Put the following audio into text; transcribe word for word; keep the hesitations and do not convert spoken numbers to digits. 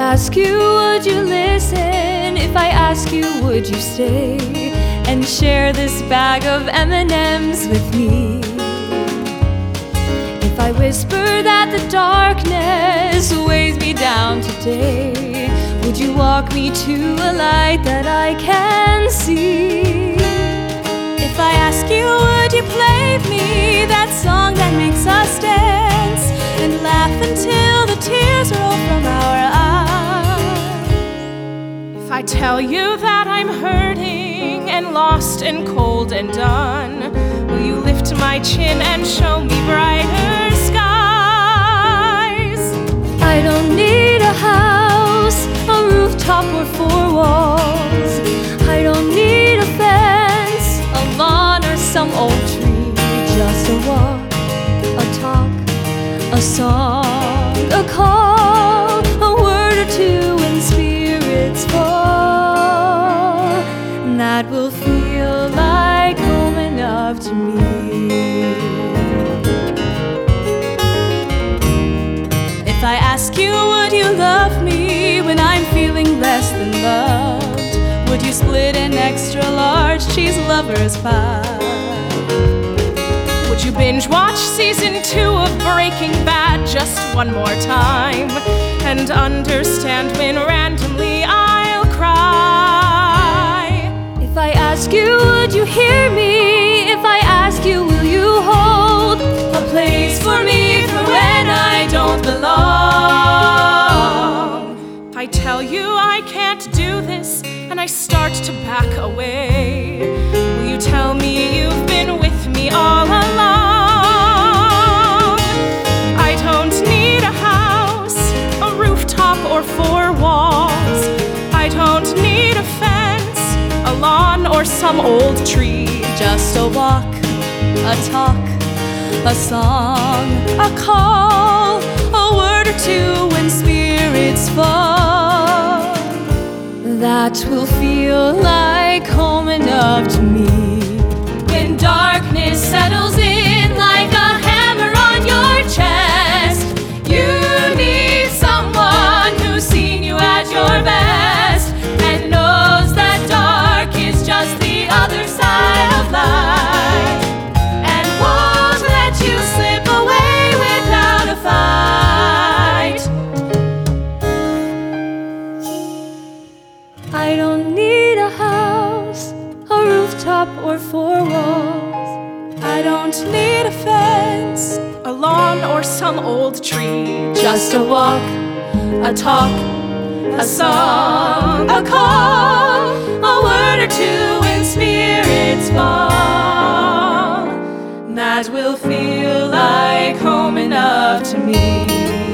ask you, would you listen? If I ask you, would you stay and share this bag of M and M's with me? If I whisper that the darkness weighs me down today, would you walk me to a light that I can see? If I ask you, would you play me that song that makes us dance and laugh until the tears roll from our eyes? If I tell you that I'm hurting and lost and cold and done, will you lift my chin and show me brighter skies? I don't need a house, a rooftop or four walls. I don't need a fence, a lawn or some old tree. Just a walk, a talk, a song, a call, a word or two when spirits fall. That will feel like home enough to me. If I ask you, would you love me when I'm feeling less than loved? Would you split an extra large cheese lover's pie? Would you binge watch season two of Breaking Bad just one more time and understand when randomly I'll cry? If I ask you, would you hear me? If I ask you, will you hold a place for me for when I don't belong? If I tell you I can't do this and I start to back away, will you tell me you've been with me all along? I don't need a house, a rooftop or four walls. I don't need a fence, a lawn or some old tree. Just a walk, a talk, a song, a call, a word or two when spirits fall. That will feel like home enough to me. When darkness settles in like a hammer on your chest, you need someone who's seen you at your best and knows that dark is just the other side of life and won't let you slip away without a fight. I don't need a house, a rooftop or four walls. I don't need a fence, a lawn or some old tree. Just a walk, a talk, a song, a call, a word or two when spirits fall. That will feel like home enough to me.